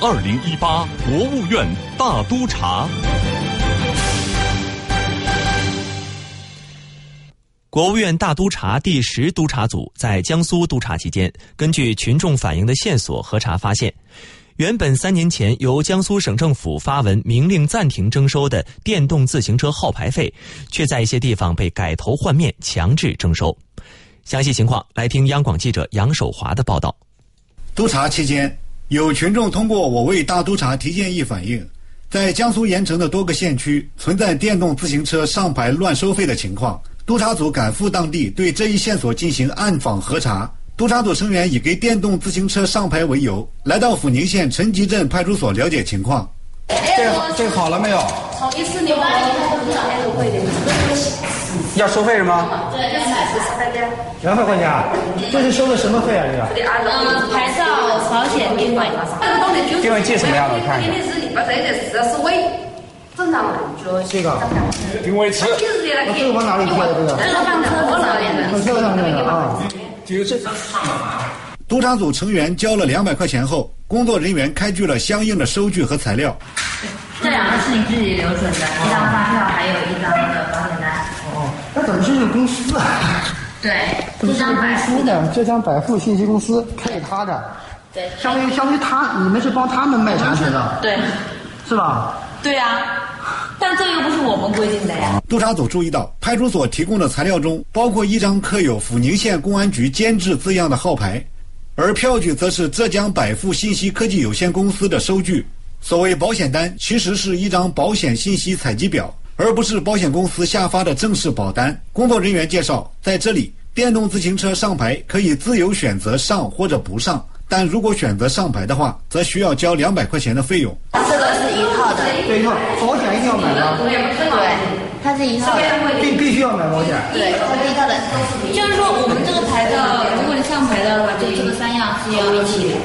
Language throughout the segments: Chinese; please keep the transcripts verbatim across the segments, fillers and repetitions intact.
二零一八国务院大督查。国务院大督查第十督查组在江苏督查期间，根据群众反映的线索核查发现，原本三年前由江苏省政府发文明令暂停征收的电动自行车号牌费，却在一些地方被改头换面强制征收。详细情况来听央广记者杨守华的报道。 督查期间，有群众通过我为大督查提建议反映，在江苏盐城的多个县区存在电动自行车上牌乱收费的情况。督查组赶赴当地，对这一线索进行暗访核查。督查组成员以给电动自行车上牌为由，来到阜宁县陈集镇派出所了解情况。 这个这个好了没有？ 从一四年八年开始多少年都会的。 要收费是吗？ 对，两百块钱。 两百块钱啊？这是收的什么费啊？这个？ 嗯，牌照、保险、定位。 定位器什么样的？我看一下。这个定位器。这个往哪里贴的？这个？ 这个放车子上面的。 放车上面的啊。就是督查组成员交了两百块钱后，工作人员开具了相应的收据和材料。 这两个是你自己留存的，一张发票，还有一张的保险单。 哦，那怎么是这个公司啊？ 对，这张百富的，这张百富信息公司开给他的。 对， 相当于相当于他，你们是帮他们卖产品的。 对， 是吧？ 对呀、啊。但这个不是我们规定的呀。 督查组注意到，派出所提供的材料中包括一张刻有阜宁县公安局监制字样的号牌，而票据则是浙江百富信息科技有限公司的收据。所谓保险单其实是一张保险信息采集表，而不是保险公司下发的正式保单。工作人员介绍，在这里，电动自行车上牌可以自由选择上或者不上，但如果选择上牌的话，则需要交两百块钱的费用。 这个是一套的， 这一套保险一定要买吗？ 对，它是一套的， 必必须要买保险。 对，它是一套的。就是说，我们这个牌照，如果你上牌的话，就这个三样是要一起的。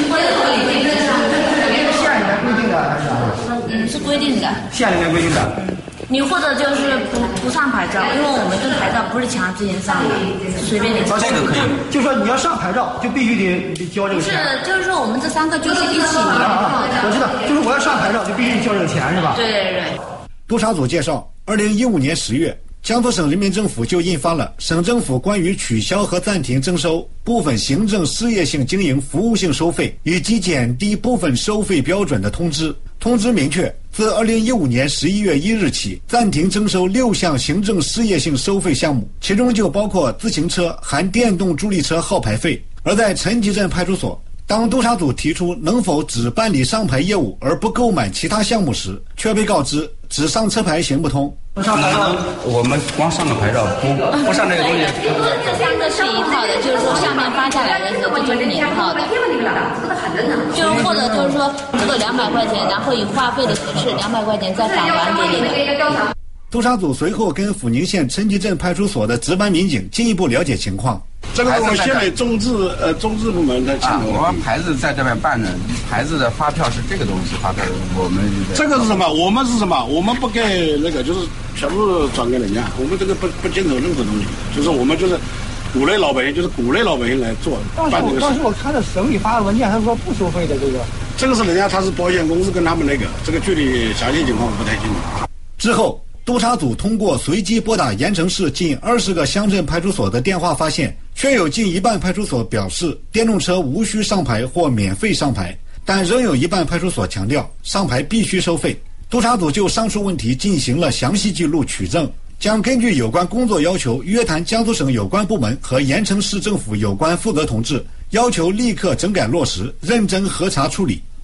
县里面规定的还是？ 嗯，是规定的。 县里面规定的。 你或者就是不不上牌照，因为我们这个牌照不是强制性上的，随便你。 这个可以，就说你要上牌照，就必须得得交这个钱。 是，就是说我们这三个就是一起的。 啊啊，我知道，就是我要上牌照，就必须交这个钱，是吧？ 对对对。 督查组介绍，二零一五年十月，江苏省人民政府就印发了《省政府关于取消和暂停征收部分行政事业性经营服务性收费以及减低部分收费标准的通知》。通知明确，自二零一五年十一月一日起，暂停征收六项行政事业性收费项目，其中就包括自行车含电动助力车号牌费。而在陈集镇派出所，当督查组提出能否只办理上牌业务而不购买其他项目时，却被告知只上车牌行不通。 上牌照，我们光上个牌照，不不上这个东西。 这三个是一套的，就是说上面发下来的这个就是一套的，就是或者就是说这个两百块钱，然后以话费的形式两百块钱再返还给你的。 督查组随后跟阜宁县陈集镇派出所的值班民警进一步了解情况。 这个是我们县委中治呃中治部门的情况、啊。 我们牌子在这边办的，牌子的发票是这个东西，发票我们这个是什么？我们是什么？我们不给那个，就是全部转给人家，我们这个不不接受任何东西，就是我们就是鼓励老百姓，就是鼓励老百姓来做办这个事。 当时我看到省里发的文件，他说不收费的这个。 这个是人家他是保险公司跟他们那个，这个具体详细情况我不太清楚。 之后，督查组通过随机拨打盐城市近二十个乡镇派出所的电话，发现确有近一半派出所表示电动车无需上牌或免费上牌，但仍有一半派出所强调上牌必须收费。督查组就上述问题进行了详细记录取证，将根据有关工作要求约谈江苏省有关部门和盐城市政府有关负责同志，要求立刻整改落实，认真核查处理。